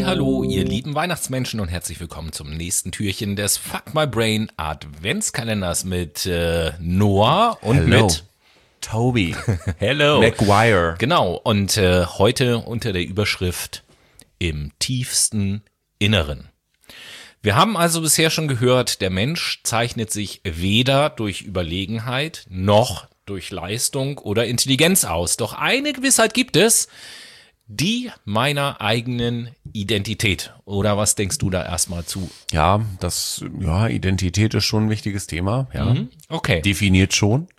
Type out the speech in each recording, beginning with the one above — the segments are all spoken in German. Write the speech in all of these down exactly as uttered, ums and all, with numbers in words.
Hallihallo, ihr lieben Weihnachtsmenschen und herzlich willkommen zum nächsten Türchen des Fuck My Brain Adventskalenders mit äh, Noah und Hello. mit Toby. Hello. Maguire. Genau, und äh, heute unter der Überschrift Im tiefsten Inneren. Wir haben also bisher schon gehört, der Mensch zeichnet sich weder durch Überlegenheit noch durch Leistung oder Intelligenz aus. Doch eine Gewissheit gibt es, die meiner eigenen Identität. Oder was denkst du da erstmal zu? Ja, das, ja, Identität ist schon ein wichtiges Thema. Ja. Mhm. Okay. Definiert schon.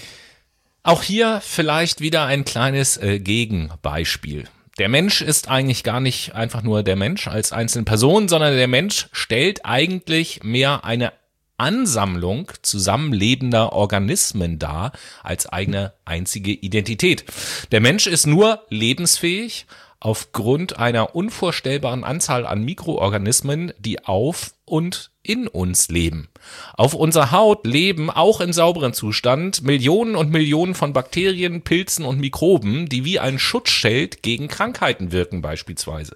Auch hier vielleicht wieder ein kleines äh, Gegenbeispiel. Der Mensch ist eigentlich gar nicht einfach nur der Mensch als einzelne Person, sondern der Mensch stellt eigentlich mehr eine Ansammlung zusammenlebender Organismen dar als eigene einzige Identität. Der Mensch ist nur lebensfähig aufgrund einer unvorstellbaren Anzahl an Mikroorganismen, die auf und in uns leben. Auf unserer Haut leben auch im sauberen Zustand Millionen und Millionen von Bakterien, Pilzen und Mikroben, die wie ein Schutzschild gegen Krankheiten wirken beispielsweise.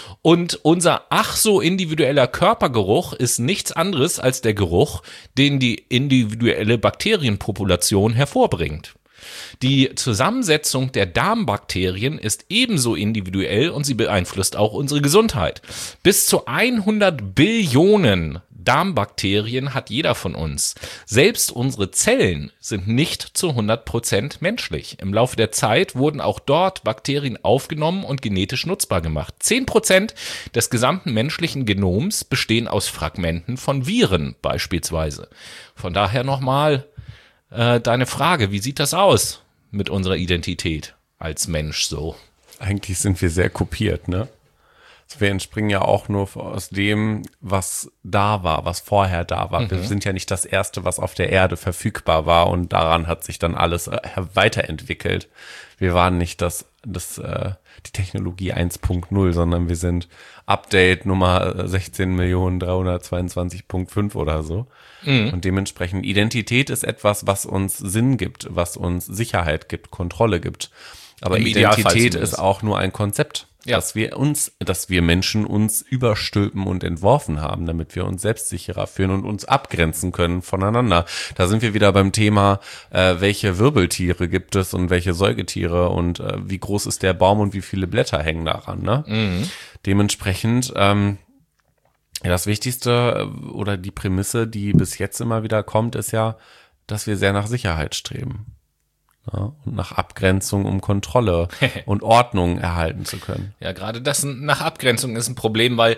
Und unser ach so individueller Körpergeruch ist nichts anderes als der Geruch, den die individuelle Bakterienpopulation hervorbringt. Die Zusammensetzung der Darmbakterien ist ebenso individuell und sie beeinflusst auch unsere Gesundheit. Bis zu hundert Billionen Darmbakterien hat jeder von uns. Selbst unsere Zellen sind nicht zu hundert Prozent menschlich. Im Laufe der Zeit wurden auch dort Bakterien aufgenommen und genetisch nutzbar gemacht. zehn Prozent des gesamten menschlichen Genoms bestehen aus Fragmenten von Viren beispielsweise. Von daher nochmal äh, deine Frage, wie sieht das aus mit unserer Identität als Mensch so? Eigentlich sind wir sehr kopiert, ne? Wir entspringen ja auch nur aus dem, was da war, was vorher da war. Mhm. Wir sind ja nicht das Erste, was auf der Erde verfügbar war und daran hat sich dann alles weiterentwickelt. Wir waren nicht das, das äh, die Technologie eins Punkt null, sondern wir sind Update Nummer sechzehn Millionen dreihundertzweiundzwanzig Punkt fünf oder so. Mhm. Und dementsprechend Identität ist etwas, was uns Sinn gibt, was uns Sicherheit gibt, Kontrolle gibt. Aber Im Identität ist auch nur ein Konzept. Ja. Dass wir uns, dass wir Menschen uns überstülpen und entworfen haben, damit wir uns selbstsicherer fühlen und uns abgrenzen können voneinander. Da sind wir wieder beim Thema, äh, welche Wirbeltiere gibt es und welche Säugetiere und äh, wie groß ist der Baum und wie viele Blätter hängen daran, ne? Mhm. Dementsprechend, ähm, das Wichtigste äh, oder die Prämisse, die bis jetzt immer wieder kommt, ist ja, dass wir sehr nach Sicherheit streben. Ja, und nach Abgrenzung, um Kontrolle und Ordnung erhalten zu können. Ja, gerade das nach Abgrenzung ist ein Problem, weil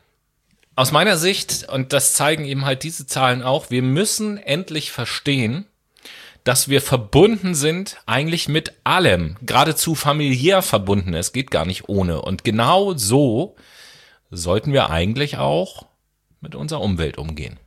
aus meiner Sicht, und das zeigen eben halt diese Zahlen auch, wir müssen endlich verstehen, dass wir verbunden sind eigentlich mit allem, geradezu familiär verbunden. Es geht gar nicht ohne. Und genau so sollten wir eigentlich auch mit unserer Umwelt umgehen.